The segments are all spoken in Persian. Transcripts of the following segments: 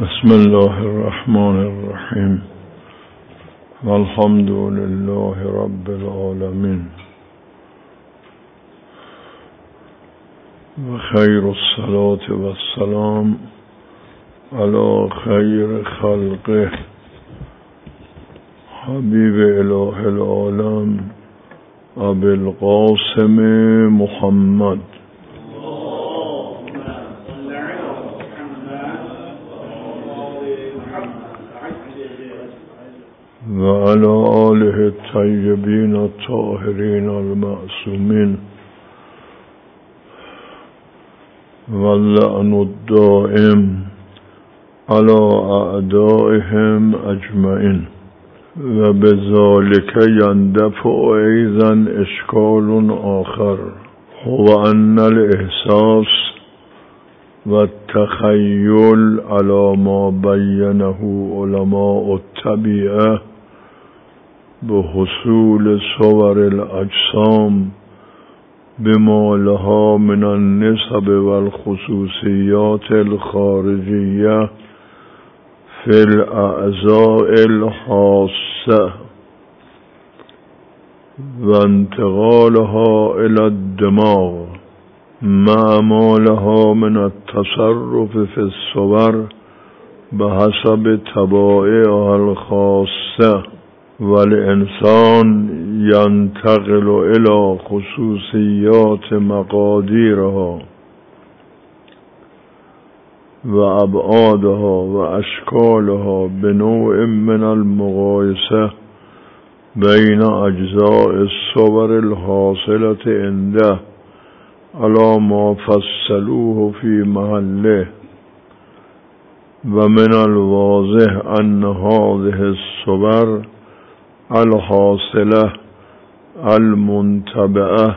بسم الله الرحمن الرحیم والحمد لله رب العالمین و خیر الصلاة و السلام علی خیر خلقه حبیب اله العالم ابی القاسم محمد و علی آله الطیبین الطاهرین المعصومین واللعن الدائم علی اعدائهم اجمعین و بذالک یندفع ایضا اشکال آخر هو ان الاحساس و التخیل علی ما بینه علماء الطبیعه بحصول صور الاجسام بما لها من النسب والخصوصیات الخارجیه فی الاعضاء الحاسه و انتقالها الى الدماغ مع ما لها من التصرف في الصور بحسب طبائعها الخاصه والانسان ينتقل الى خصوصیات مقادیرها و ابعادها و اشکالها بنوع من المقایسه بین اجزاء الصور الحاصله عنده على ما فصلوه في محله و من الواضح ان هذه الصور الحاصله المنتبعه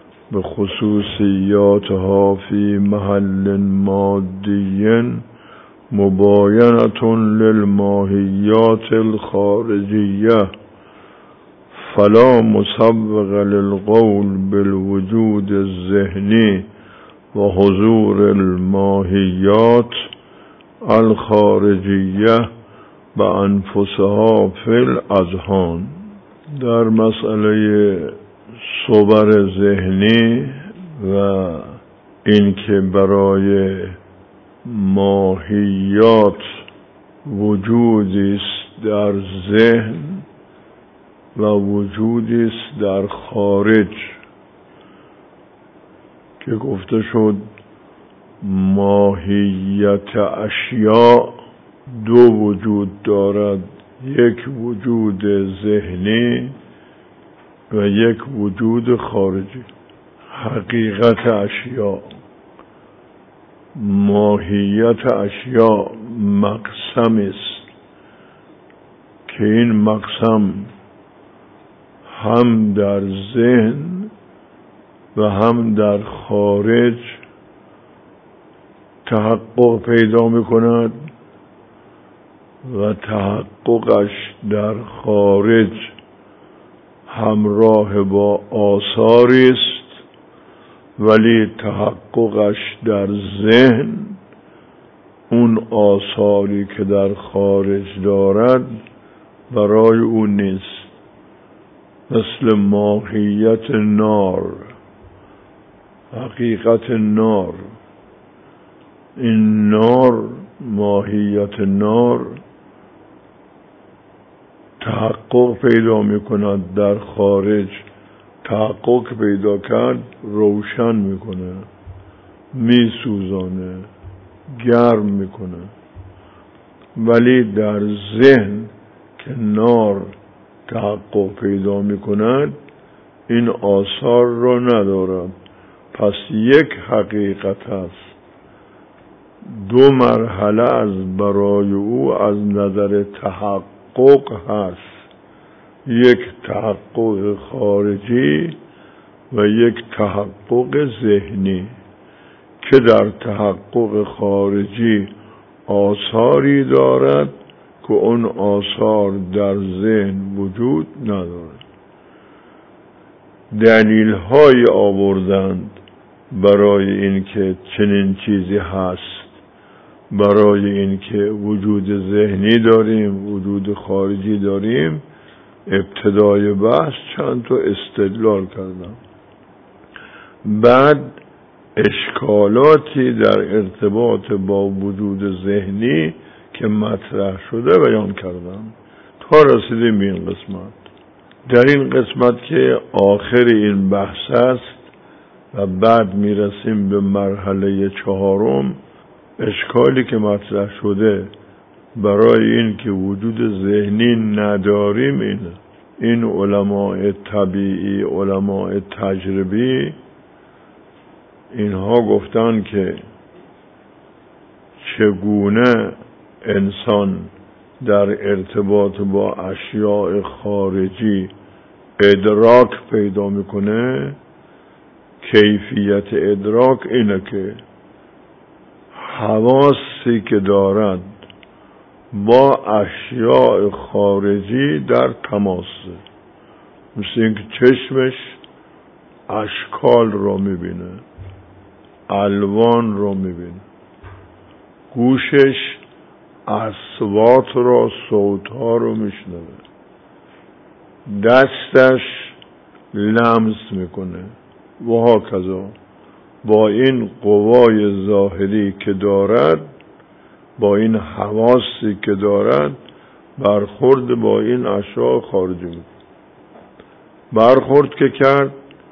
بخصوصیاتها في محل مادی مباینة للماهیات الخارجیه فلا مسبق للقول بالوجود الذهنی و حضور الماهیات الخارجیه بانفسها فی الاذهان. در مسئله صور ذهنی و اینکه برای ماهیات وجودی است در ذهن و وجودی است در خارج که گفته شد ماهیت اشیاء دو وجود دارد، یک وجود ذهنی و یک وجود خارجی. حقیقت اشیاء، ماهیت اشیاء مقسمی است که این مقسم هم در ذهن و هم در خارج تحقق پیدا می‌کند و تحققش در خارج همراه با آثاری است، ولی تحققش در ذهن اون آثاری که در خارج دارد برای او نیست. مثل ماهیت نار، حقیقت نار، این نار، ماهیت نار تحقق پیدا می کند در خارج. تحقق پیدا کرد روشن می کنه، می سوزانه، گرم می کنه. ولی در ذهن که نار تحقق پیدا می کند این آثار را ندارد. پس یک حقیقت است، دو مرحله از برای او از نظر تحقق هست، یک تحقق خارجی و یک تحقق ذهنی که در تحقق خارجی آثاری دارد که اون آثار در ذهن وجود ندارد. دلیل های آوردند برای این که چنین چیزی هست. برای اینکه وجود ذهنی داریم، وجود خارجی داریم، ابتدای بحث چند تا استدلال کردم. بعد اشکالاتی در ارتباط با وجود ذهنی که مطرح شده بیان کردم تا رسیدیم به این قسمت. در این قسمت که آخر این بحث است و بعد میرسیم به مرحله 4، اشکالی که مطرح شده برای این که وجود ذهنی نداریم اینه. این علماء طبیعی، علماء تجربی، اینها گفتن که چگونه انسان در ارتباط با اشیاء خارجی ادراک پیدا میکنه. کیفیت ادراک اینه که حواسی که دارد با اشیاء خارجی در تماسه، مثل اینکه چشمش اشکال رو میبینه، الوان رو میبینه، گوشش اصوات رو، صوتها رو میشنوه، دستش لمس میکنه و هاکذا. با این قوای ظاهری که دارد، با این حواسی که دارد، برخورد با این اشیاء خارجی میکنه. برخورد که کرد،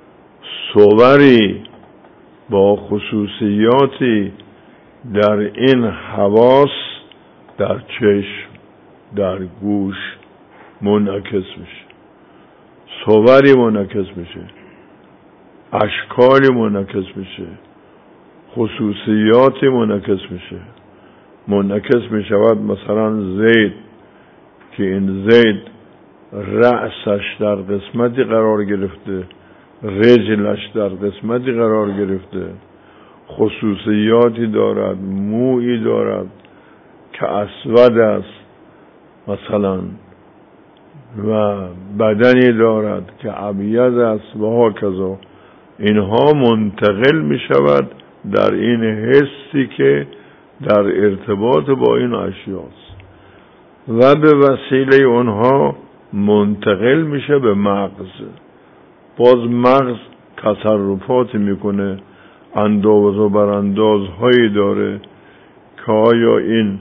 صوری با خصوصیاتی در این حواس، در چشم، در گوش منعکس میشه، صوری منعکس میشه، اشکالی منعکس میشه، خصوصیاتی منعکس میشه. منعکس میشود مثلا زید، که این زید رأسش در قسمتی قرار گرفته، رجلش در قسمتی قرار گرفته، خصوصیاتی دارد، مویی دارد که اسود است مثلا، و بدنی دارد که ابیض است و هاکذا. اینها منتقل می شود در این حسی که در ارتباط با این اشیاست و به وسیله اونها منتقل میشه به مغز. باز مغز تصرفاتی میکنه، انداز و براندازهایی داره که آیا این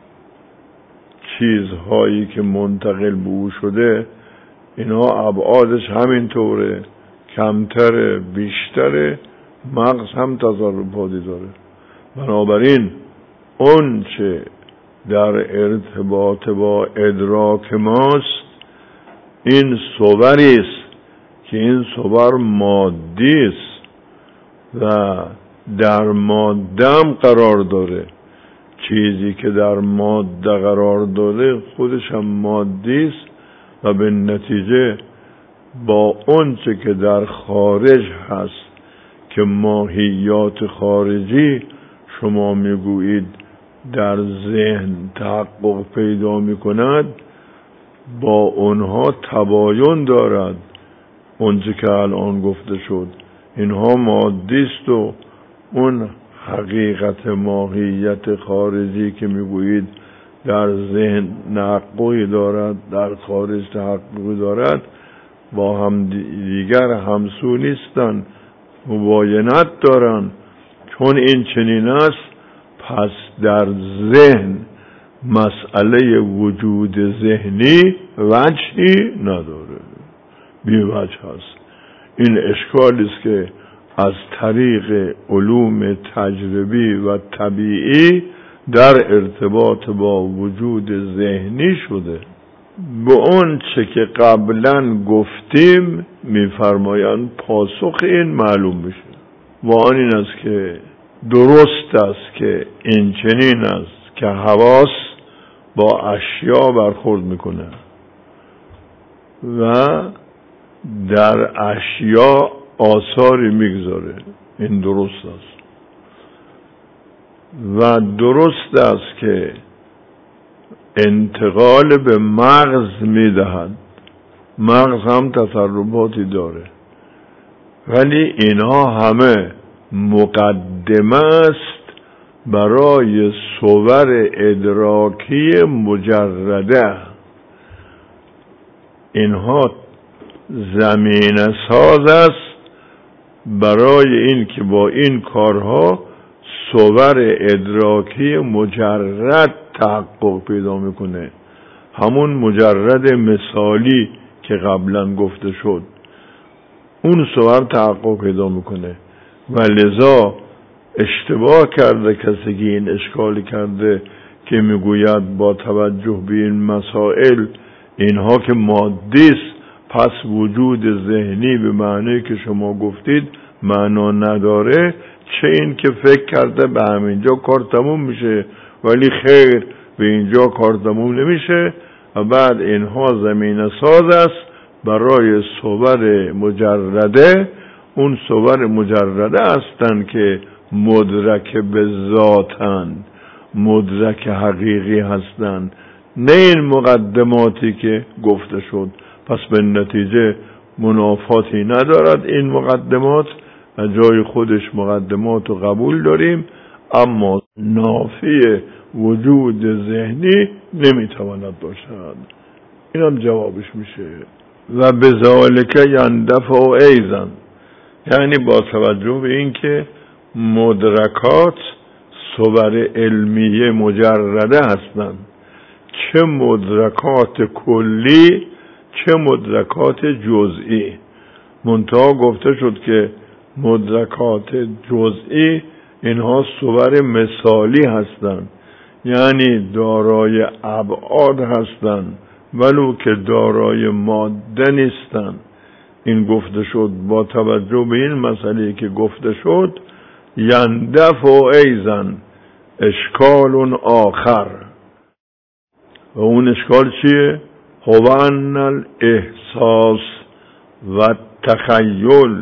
چیزهایی که منتقل به او شده، اینها ابعادش همینطوره، کمتره، بیشتره، مغز هم تصرفاتی داره. بنابراین اون چه در ارتباط با ادراک ماست، این صوری است که این صور مادی است و در ماده هم قرار داره. چیزی که در ماده قرار داره خودش هم مادی است و به نتیجه با اون چه که در خارج هست که ماهیات خارجی شما میگویید در ذهن تحقق پیدا میکند، با اونها تباین دارد. اونچه که الان گفته شد اینها مادی است و اون حقیقت ماهیت خارجی که میگویید در ذهن تحققی دارد، در خارج تحققی دارد، با هم دیگر همسو نیستن، مباینت دارن. چون این چنین است، پس در ذهن مسئله وجود ذهنی وجهی نداره، بی وجه هست. این اشکالی است که از طریق علوم تجربی و طبیعی در ارتباط با وجود ذهنی شده. به اون چه که قبلا گفتیم میفرمایند پاسخ این معلوم میشه و آن این است که درست است که این چنین است که حواس با اشیا برخورد میکنه و در اشیا آثاری میگذاره. این درست است و درست است که انتقال به مغز میدهد. مغز هم تصرفاتی داره، ولی اینها همه مقدمه است برای صور ادراکی مجرده. اینها زمین ساز است برای این که با این کارها صور ادراکی مجرد تحقق پیدا میکنه، همون مجرد مثالی که قبلا گفته شد اون صور تحقق پیدا میکنه. و لذا اشتباه کرده کسی که این اشکالی کرده که میگوید با توجه به این مسائل اینها که مادیست پس وجود ذهنی به معنی که شما گفتید معنا نداره، چه این که فکر کرده به همینجا کار تموم میشه، ولی خیر به اینجا کار تموم نمیشه و بعد اینها زمین ساز است برای صور مجرده. اون صور مجرده هستند که مدرک به ذاتند، مدرک حقیقی هستند، نه این مقدماتی که گفته شد. پس به نتیجه منافاتی ندارد این مقدمات، و جای خودش مقدمات رو قبول داریم، اما نافی وجود ذهنی نمیتواند باشد. این هم جوابش میشه. و بذالک یندفع ایضا، یعنی با توجه به این که مدرکات صور علمیه مجرده هستند، چه مدرکات کلی چه مدرکات جزئی. منتها گفته شد که مدرکات جزئی اینها صور مثالی هستند، یعنی دارای ابعاد هستند ولو که دارای ماده نیستند. این گفته شد با توجه به این مسئله که گفته شد یندفع ایضا اشکال آخر. و اون اشکال چیه؟ هو ان الاحساس و تخیل،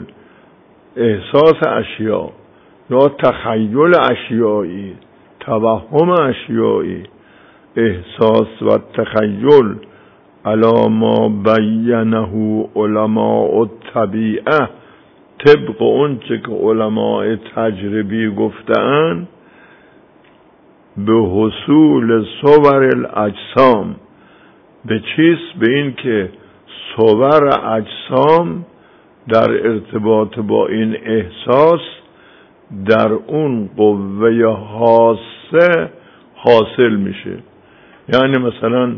احساس اشیاء یا تخیل اشیایی، توهم اشیایی، احساس و تخیل علی ما بینه علماء الطبیعه، طبق اون چه که علماء تجربی گفتن، به حصول صور الاجسام. به چیست؟ به این که صور اجسام در ارتباط با این احساس در اون قوه حاسه حاصل میشه. یعنی مثلا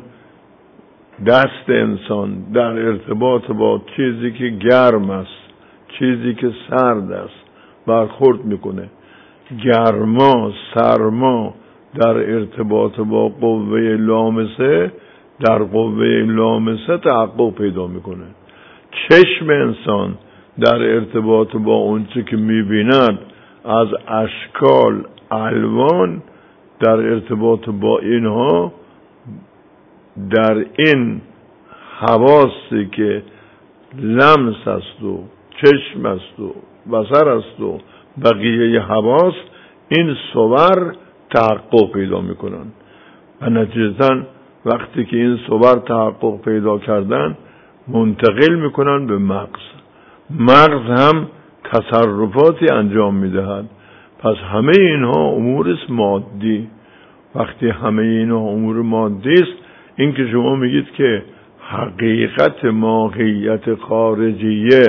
دست انسان در ارتباط با چیزی که گرم است، چیزی که سرد است برخورد میکنه. گرما، سرما در ارتباط با قوه لامسه، در قوه لامسه تحقق پیدا میکنه. چشم انسان در ارتباط با اونچه که میبیند از اشکال، الوان، در ارتباط با اینها در این حواسی که لمس است و چشم است و بصر است و بقیه حواس، این صور تحقق پیدا میکنن و نتیجتاً وقتی که این صور تحقق پیدا کردن منتقل میکنن به مغز. مغز هم تصرفاتی انجام میدهد. پس همه اینها امور است مادی. وقتی همه اینها امور مادی است، این که شما میگید که حقیقت ماهیت خارجیه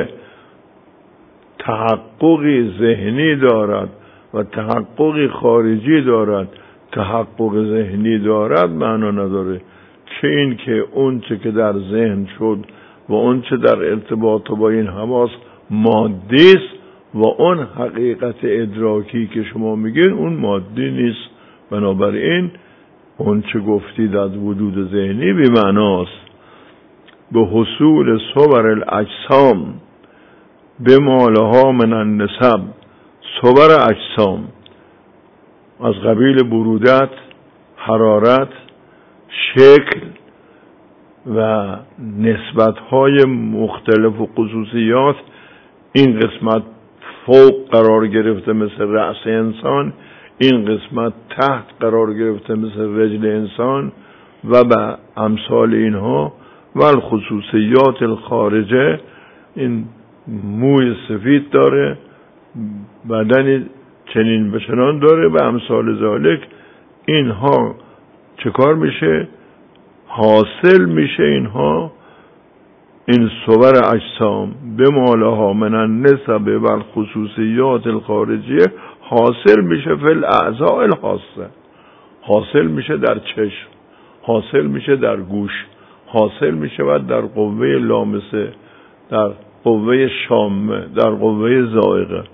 تحققی ذهنی دارد و تحققی خارجی دارد، تحقق ذهنی دارد معنا نداره. چه این که اون چه که در ذهن شد و اون چه در ارتباط با این حواس مادی است و اون حقیقت ادراکی که شما میگین اون مادی نیست. بنابراین اون چه گفتید از وجود ذهنی بی معناست. به حصول صور الاجسام به مالها من النسب، صور اجسام از قبیل برودت، حرارت، شکل و نسبت‌های مختلف و خصوصیات. این قسمت فوق قرار گرفته مثل رأس انسان، این قسمت تحت قرار گرفته مثل رجل انسان و به امثال اینها. و الخصوصیات الخارجه، این موی سفید داره، بدنی چنین و چنان داره و امثال ذالک. اینها چه کار میشه؟ حاصل میشه اینها، این صور اجسام به مالها من النسب و الخصوصیات الخارجیه، حاصل میشه فی الاعضاء الحاسه، حاصل میشه در چشم، حاصل میشه در گوش، حاصل میشه در قوه لامسه، در قوه شامه، در قوه ذائقه.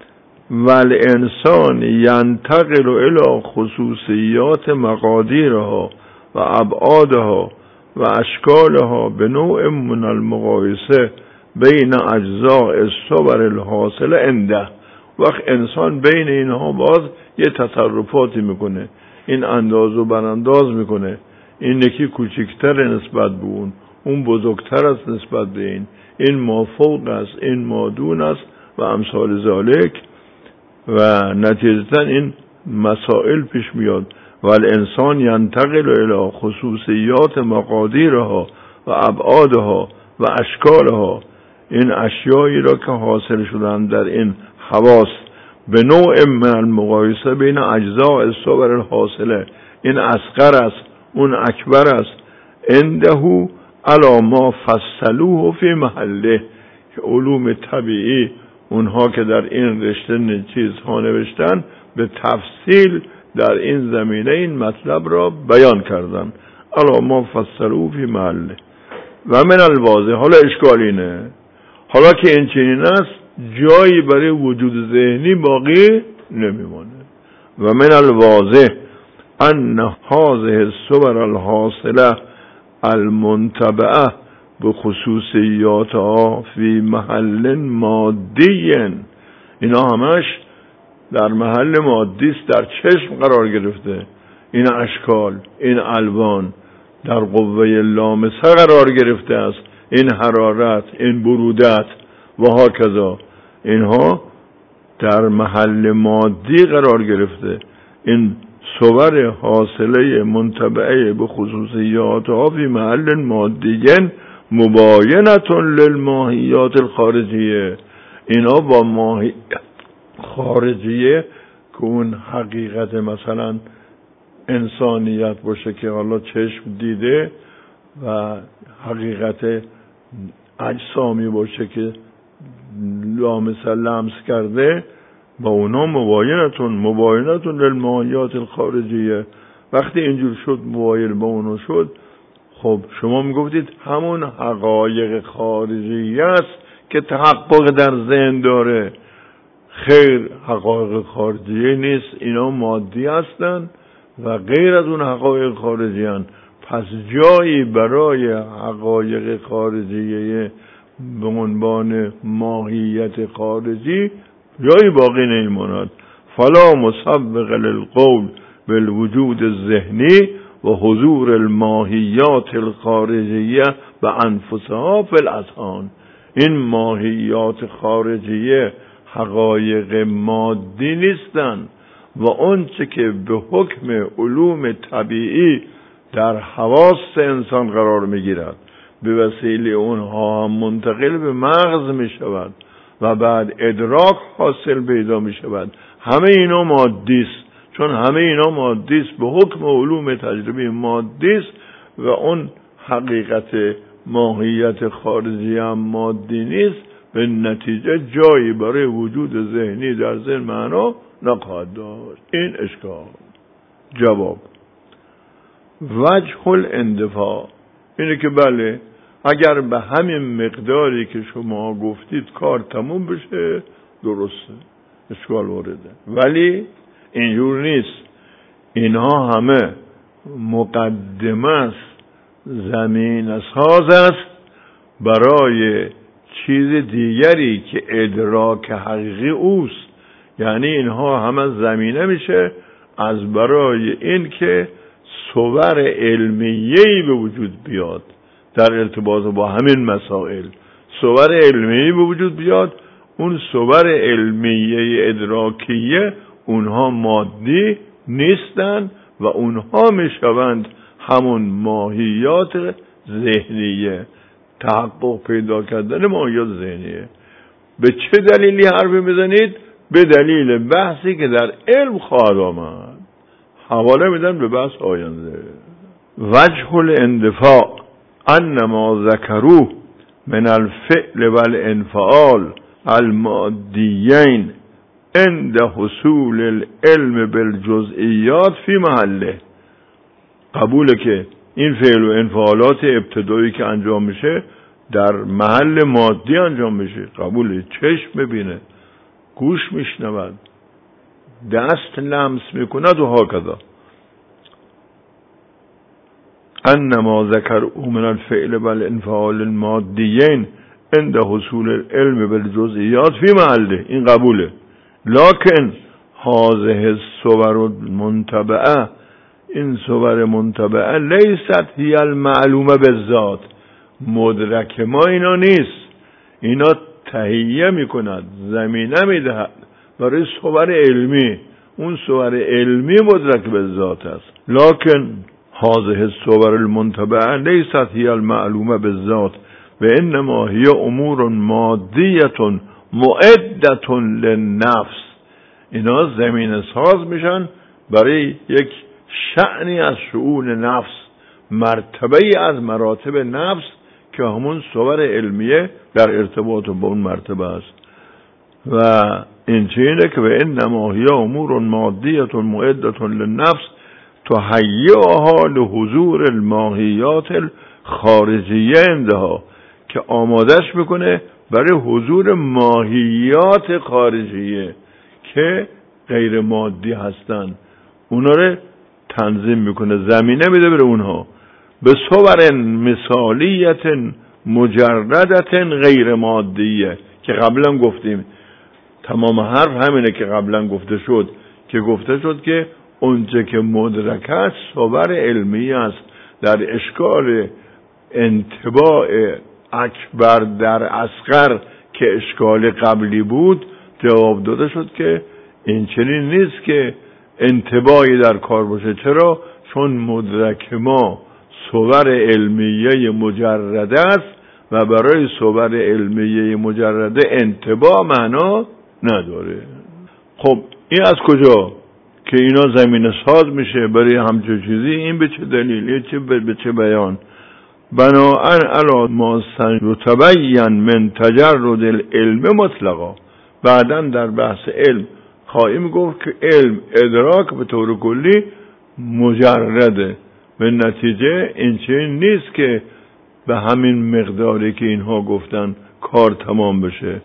والانسان ینتقل الی خصوصیات مقادیرها و ابعادها و اشکالها به نوع من المقایسه بین اجزاء الصور الحاصله عنده. وقت انسان بین اینها باز یه تصرفاتی میکنه، این انداز و برانداز میکنه، این یکی کوچکتر نسبت به اون بزرگتر است نسبت به این مافوق است، این مادون است و امثال ذالک. و نتیجتا این مسائل پیش میاد. والانسان ینتقل الی خصوصیات مقادیرها و ابعادها و اشکالها، این اشیایی را که حاصل شدن در این حواس به نوع من المقایسه بین اجزاء الصور الحاصله، این اصغر است اون اکبر است، عنده علی ما فصلوه فی محله، که علوم طبیعی اونها که در این رشته چیزها نوشتن به تفصیل در این زمینه این مطلب را بیان کردن. علی ما فصلوه فی محله. و من الواضح، حالا اشکال اینه، حالا که این چنین است جایی برای وجود ذهنی باقی نمیمونه. و من الواضح ان هذه الصور الحاصله المنتبعه بخصوصیاتها فی محل مادی، اینا همش در محل مادی است، در چشم قرار گرفته. این اشکال، این الوان در قوه لامسه قرار گرفته است، این حرارت، این برودت و هاکذا، اینها در محل مادی قرار گرفته. این صور حاصله منتبعه به خصوصیاتها فی محل مادی مباینة للماهیات الخارجیه، اینا با ماهی خارجیه که اون حقیقت مثلا انسانیت باشه که حالا چشم دیده و حقیقت اجسامی باشه که لمس کرده، با اونا مباینة للماهیات الخارجیه. وقتی اینجور شد مباین با اونا شد، خب شما میگفتید همون حقایق خارجی است که تحقق در ذهن داره. خیر، حقایق خارجی نیست، اینا مادی هستن و غیر از اون حقایق خارجی هستن. پس جایی برای حقایق خارجیه به عنوان ماهیت خارجی جایی باقی نمیماند. فلا مسبق للقول بالوجود الذهنی و حضور الماهیات الخارجیه به انفسها فی الاذهان. این ماهیات خارجیه حقایق مادی نیستن و اون چه که به حکم علوم طبیعی در حواس انسان قرار میگیرد به وسیله اونها هم منتقل به مغز می شود و بعد ادراک حاصل پیدا می شود. همه اینا مادی است، چون همه اینا مادی است، به حکم علوم تجربی مادی است و اون حقیقت ماهیت خارجی هم مادی نیست. به نتیجه جایی برای وجود ذهنی در ذهن معنا نخواهد داشت. این اشکال. جواب: وجه الاندفاع اینه که بله، اگر به همین مقداری که شما گفتید کار تموم بشه درسته، اشکال وارده، ولی اینجور نیست. اینها همه مقدمه است، زمین ساز است برای چیز دیگری که ادراک حقیقی اوست. یعنی اینها همه زمینه میشه از برای این که صور علمیه‌ای به وجود بیاد در ارتباط با همین مسائل. صور علمیه‌ای به وجود بیاد، اون صور علمیه ادراکیه اونها مادی نیستن و اونها میشوند همون ماهیات ذهنیه، تحقق پیدا کردن ماهیات ذهنیه. به چه دلیلی حرف میزنید؟ به دلیل بحثی که در علم خواهد آمد. حواله میدن به بحث آینده. وجه الاندفاع ان ما ذکروه من الفعل والانفعال المادیین عند حصول العلم بالجزئیات فی محله. قبوله که این فعل و انفعالات ابتدایی که انجام میشه در محل مادی انجام میشه. قبوله. چشم ببینه، گوش میشنود، دست لمس میکند و هاکذا. انما ذکر من الفعل والانفعال المادیین عند حصول العلم بالجزئیات فی محله. این قبوله. لکن هذه الصور المنتبعه، این صور منتبعه لیست هی المعلومه بالذات، مدرک ما اینا نیست. اینا تهیه میکند، زمینه میدهد برای صور علمی. اون صور علمی مدرک بالذات است. لکن هذه الصور المنتبعه لیست هی المعلومه بالذات و انما هی امور مادیه معده للنفس. اینا زمینه ساز میشن برای یک شأنی از شؤون نفس، مرتبه از مراتب نفس که همون صور علمیه در ارتباط با اون مرتبه است. و این چیزه که به انما هی امور مادیه معده للنفس تهیئها لحضور الماهیات الخارجیه عندها، که آمادش میکنه برای حضور ماهیات خارجیه که غیر مادی هستن. اونا رو تنظیم میکنه، زمینه میده برای اونها به صور مثالیت مجردت غیر مادیه که قبلا گفتیم. تمام حرف همینه که قبلا گفته شد، که گفته شد که اونچه که مدرک است صور علمی است. در اشکال انطباع اکبر در اصغر که اشکال قبلی بود جواب داده شد که این چنین نیست که انطباعی در کار باشه. چرا؟ چون مدرک ما صور علمیه مجرده است و برای صور علمیه مجرده انطباع معنا نداره. خب این از کجا که اینا زمینه ساز میشه برای همچون چیزی؟ این به چه دلیل؟ به چه بیان؟ بناءً علی ما سیتبین من تجرد العلم مطلقا. بعداً در بحث علم خواهیم گفت که علم ادراک به طور کلی مجرده. به نتیجه این چیز نیست که به همین مقداری که اینها گفتن کار تمام بشه.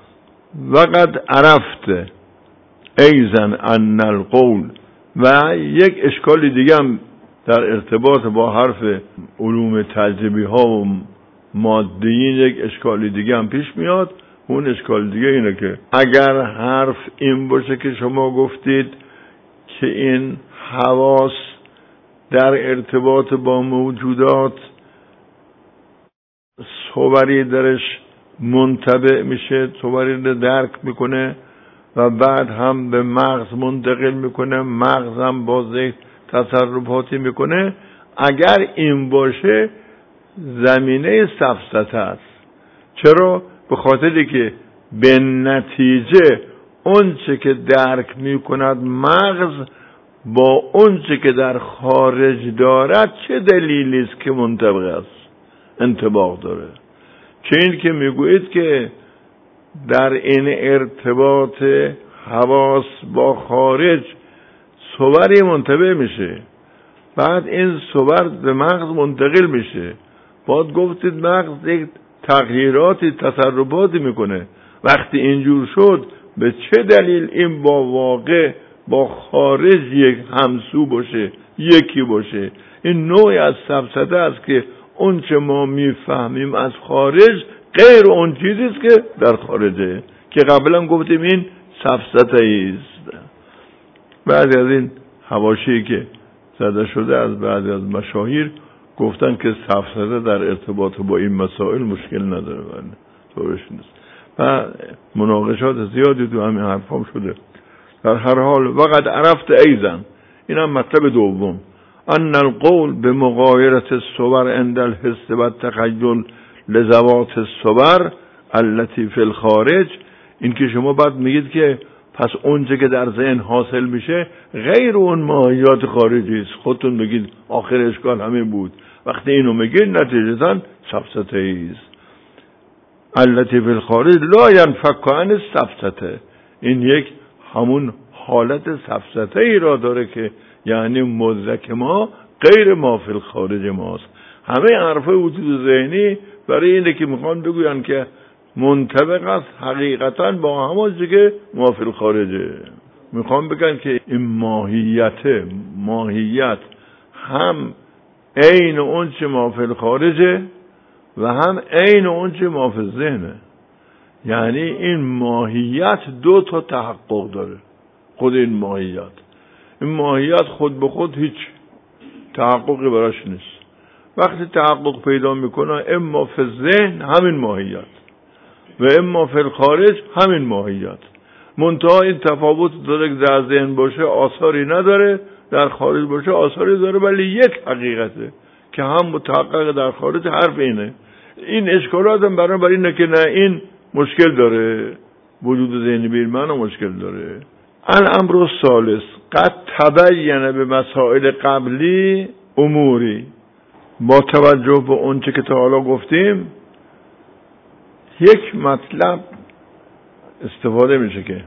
وقد عرفت ایزن ان القول. و یک اشکال دیگه هم در ارتباط با حرف علوم تجربی ها و مادیین یک اشکال دیگه هم پیش میاد. اون اشکال دیگه اینه که اگر حرف این باشه که شما گفتید که این حواس در ارتباط با موجودات صوری درش منتبع میشه، صوری رو درک میکنه و بعد هم به مغز منتقل میکنه، مغز هم با ذهن تصرفاتی میکنه، اگر این باشه زمینه سفسطه است. چرا؟ به خاطری که به نتیجه اون چه که درک میکند مغز با اون چه که در خارج دارد چه دلیلی است که منطبق است، انطباق داره. چه این که میگویید که در این ارتباط حواس با خارج صوری منطبع میشه، بعد این صور به مغز منتقل میشه، بعد گفتید مغز یک تغییراتی تصرفاتی میکنه. وقتی اینجور شد به چه دلیل این با واقع با خارج یک همسو باشه، یکی باشه؟ این نوعی از سفسطه است که اون چه ما میفهمیم از خارج غیر اون چیزی است که در خارجه، که قبلا گفتیم این سفسطه است. بعضی از این حواشی که زده شده از بعضی از مشاهیر گفتن که سفسطه در ارتباط با این مسائل مشکل نداره، طورش نیست. و مناقشات زیادی تو همین حرفام شده. در هر حال وقد عرفت ایزن، این هم مطلب دوم، ان القول به مغایرت الصور عند الحس و التخیل لذوات الصور التي فی الخارج. این که شما بعد میگید که پس اونچه که در ذهن حاصل میشه غیر اون ماهیات خارجی است. خودتون بگید آخر اشکال همین بود. وقتی اینو میگید نتیجتاً سفسطه است. التی فی الخارج لا ینفک عن سفسطه. این یک همون حالت سفسطه ای را داره که یعنی مدرک ما غیر ما فی الخارج ماست. همه حرف وجود ذهنی برای اینه که میخوان بگوین که منطبق است حقیقتا با همون که ما فی الخارجه. میخوان بگن که این ماهیت هم عین اون چه ما فی الخارجه و هم عین اون چه ما فی الذهنه. یعنی این ماهیت دو تا تحقق داره. خود این ماهیت خود به خود هیچ تحققی براش نیست. وقتی تحقق پیدا میکنه اما فی الذهن همین ماهیت و اما فی الخارج همین ماهیت. منتها این تفاوت داره که در ذهن باشه آثاری نداره، در خارج باشه آثاری داره، ولی یک حقیقته که هم متحقق در خارج حرف اینه. این اشکالات هم برای اینه که نه این مشکل داره، وجود ذهنی به این معنی مشکل داره. الامر الثالث قد تبین به مسائل قبلی اموری. با توجه به اونچه که تا حالا گفتیم یک مطلب استفاده میشه که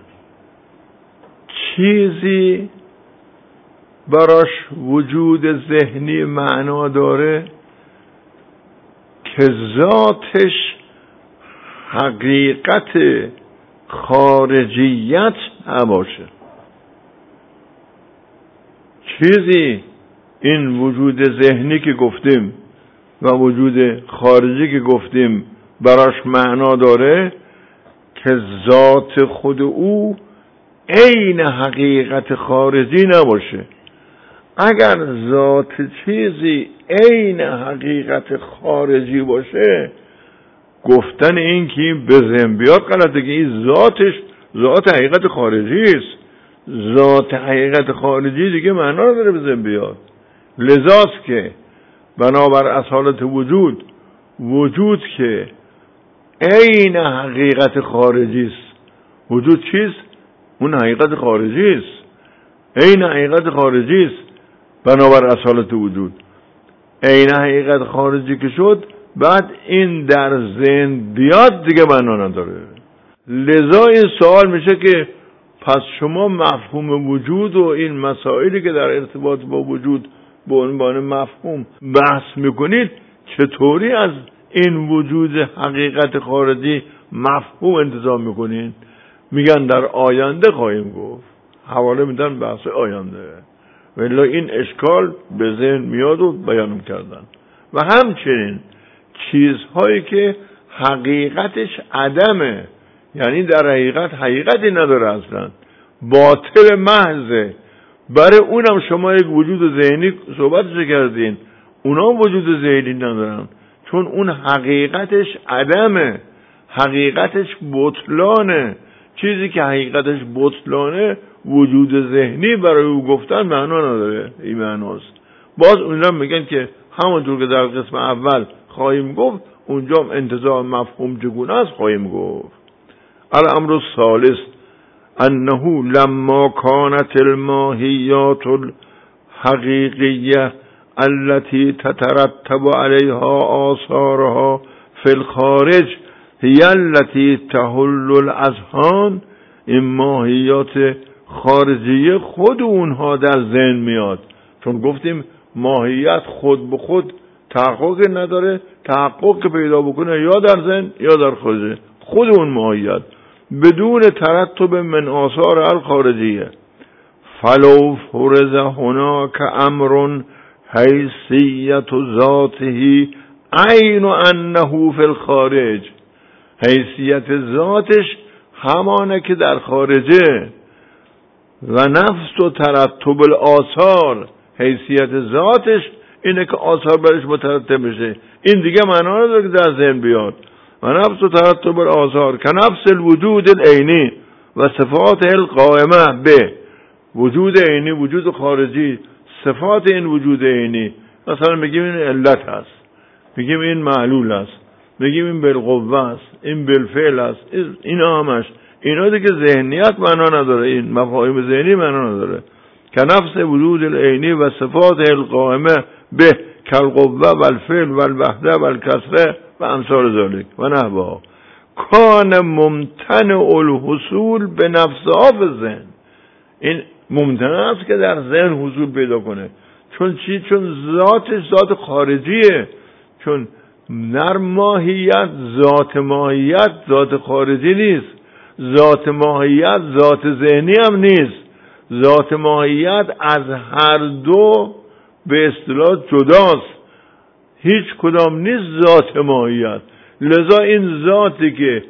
چیزی براش وجود ذهنی معنا داره که ذاتش حقیقت خارجیت نباشه. چیزی این وجود ذهنی که گفتیم و وجود خارجی که گفتیم براش معنا داره که ذات خود او عین حقیقت خارجی نباشه. اگر ذات چیزی عین حقیقت خارجی باشه، گفتن این که این به ذهن بیاد غلطه، که این ذاتش ذات حقیقت خارجی است. ذات حقیقت خارجی دیگه معنا نداره به ذهن بیاد. لذاست که بنابر اصالت وجود که عین حقیقت خارجی است. وجود چیست؟ اون حقیقت خارجی است. عین حقیقت خارجی است بنابر اصالت وجود. عین حقیقت خارجی که شد، بعد این در ذهن بیاد دیگه معنا نداره. لذا این سوال میشه که پس شما مفهوم وجود و این مسائلی که در ارتباط با وجود به عنوان مفهوم بحث میکنید، چطوری از این وجود حقیقت خارجی مفهوم انتظار میکنین؟ میگن در آینده خواهیم گفت، حواله میدن بحث آینده. ولی این اشکال به ذهن میاد و بیان کردن. و همچنین چیزهایی که حقیقتش عدمه، یعنی در حقیقتی نداره، اصلا باطل محضه، برای اونم شما یک وجود ذهنی صحبتش کردین، اونا وجود ذهنی ندارن، چون اون حقیقتش عدمه، حقیقتش بطلانه. چیزی که حقیقتش بطلانه وجود ذهنی برای او گفتن معنا نداره. این معناست. باز اونجا میگن که همونطور که در قسم اول خواهیم گفت، اونجا انتزاع مفهوم چگونه است خواهیم گفت. الامر الثالث انه لما كانت الماهیات الحقیقیه التي تترتب عليها آثارها في الخارج هي التي تحل الاذهان، این ماهیات خارجیه خود اونها در ذهن میاد. چون گفتیم ماهیت خود به خود تحقق نداره، تحقق که پیدا بکنه یا در ذهن یا در خارج. خود اون ماهیت بدون ترتب من آثار الخارجیه. فلو فرض هناك امر حیثیت ذاته عین انه فی الخارج، حیثیت ذاتش همانه که در خارجه، و نفس و ترتب الاثار، حیثیت ذاتش اینه که آثار برش مترتب بشه. این دیگه معنا نداره که در ذهن بیاد. و نفس و ترتب الاثار که نفس الوجود العینی و صفات القائمه به وجود عینی، وجود خارجی، صفات این وجود عینی. مثلا میگیم این علت هست، میگیم این معلول است، میگیم این بالقوه است، این بالفعل است، اینا همش اینا دیگه ذهنیت معنا نداره، این مفاهیم ذهنی معنا نداره. که نفس وجود العینی و صفات القائمه به کالقوه و الفعل و الوحده و الکسره و امثال ذالک و نحوها کان ممتنع الحصول به نفس آف ذهن. این ممتنع است که در ذهن حصول پیدا کنه. چون چی؟ چون ذاتش ذات خارجیه. چون در ماهیت ذات خارجی نیست. ذات ماهیت ذات ذهنی هم نیست. ذات ماهیت از هر دو به اصطلاح جداست، هیچ کدام نیست ذات ماهیت. لذا این ذاتی که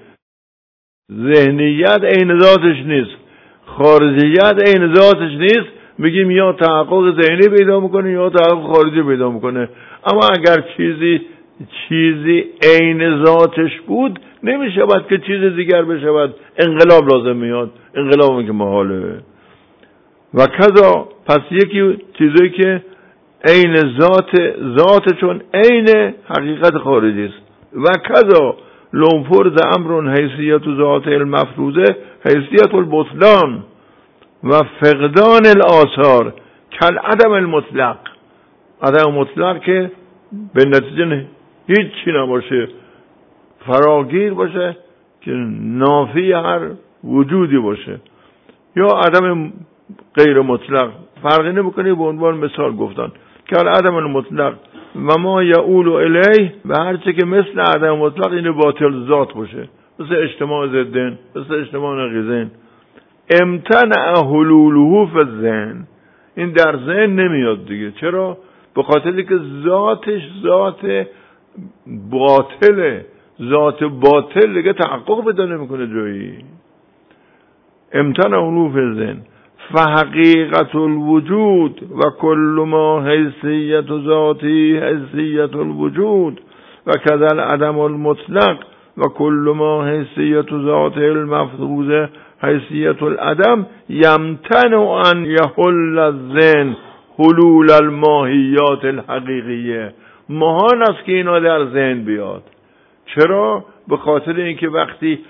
ذهنیت عین ذاتش نیست، خارجیت عین ذاتش نیست، میگیم یا تحقق ذهنی پیدا میکنه یا تحقق خارجی پیدا میکنه. اما اگر چیزی عین ذاتش بود نمیشود که چیز دیگر بشود، انقلاب لازم میاد، انقلاب که محاله. و کذا پس یکی چیزی که عین ذات چون عین حقیقت خارجی است. و کذا لنفرض امر حیثیت ذات المفروضه حیثیت البطلان و فقدان الاثار کل عدم المطلق. عدم مطلق که به نتیجه هیچی نباشه، فراگیر باشه، که نافی هر وجودی باشه، یا عدم غیر مطلق، فرقی نمیکنه. به عنوان مثال گفتن که عدم المطلق و ما یعول الیه و هرچه که مثل عدم مطلق این باطل ذات باشه، مثل اجتماع ضدین، مثل اجتماع نقیضین. امتنع حلوله فی الذهن، این در ذهن نمیاد دیگه. چرا؟ به خاطری که ذاتش ذات باطله. ذات باطل دیگه تحقق پیدا نمیکنه جایی. امتنع حلوله فی الذهن فحقیقت الوجود و کل ما حیثیت ذاتی حیثیت الوجود و کذل عدم المطلق و کل ما حیثیت ذات المفروض حیثیت العدم یمتنع ان یحل الذهن حلول الماهیات الحقیقیه. محال است که اینا در ذهن بیاد. چرا؟ به خاطر اینکه وقتی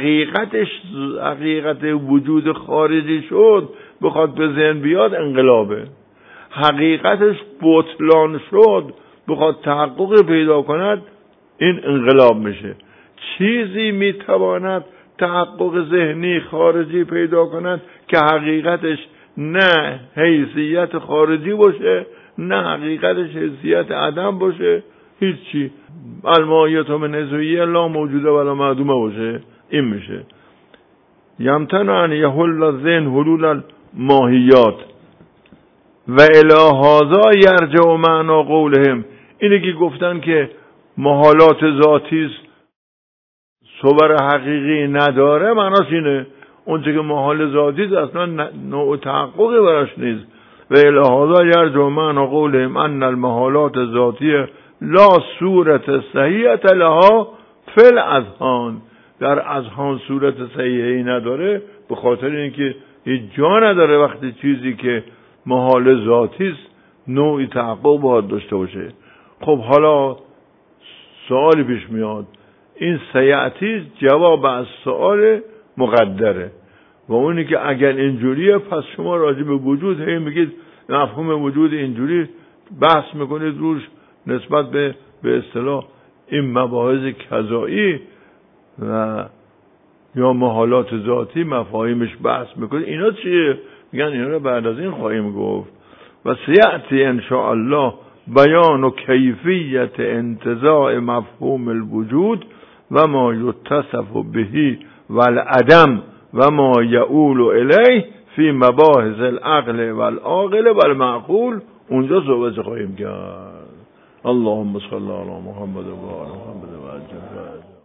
حقیقت وجود خارجی شد بخواد به ذهن بیاد انقلابه. حقیقتش بطلان شد بخواد تحقق پیدا کند این انقلاب میشه. چیزی میتواند تحقق ذهنی خارجی پیدا کند که حقیقتش نه حیثیت خارجی باشه نه حقیقتش حیثیت عدم باشه، هیچی. الماهیت من ازویه لا موجوده ولا معدومه باشه. این میشه یمتنع ان یحل الذهن حلول الماهیات و الی هذا یرجع معنا قولهم. اینه که گفتن که محالات ذاتی صور حقیقی نداره، معناش اینه اونچه که محال ذاتی اصلا نوع تحققی براش نیست. و الی هذا یرجع معنا قولهم ان المحالات ذاتیه لا صورت صحیحه لها فی الاذهان. در اذهان صورت صحیحی نداره، به خاطر اینکه هیچ جا نداره وقتی چیزی که محال ذاتی است نوعی تحقق باید داشته باشه. خب حالا سوالی پیش میاد، این سیعتی جواب از سوال مقدره و اونی که اگر اینجوریه پس شما راجع به وجود هی میگید مفهوم وجود اینجوری بحث میکنید روش نسبت به اصطلاح این مباحث کذایی و یا محالات ذاتی مفاهیمش بحث میکنید. اینا چیه؟ میگن اینا رو بعد از این خواهیم گفت. و سیعتی انشاءالله بیان و کیفیت انتزاع مفهوم الوجود و ما یتصف بهی و العدم و ما یعول الیه فی مباحث العقل و العاقل و المعقول. اونجا صحبت خواهیم کرد. اللهم صل علی محمد و آل محمد و عجل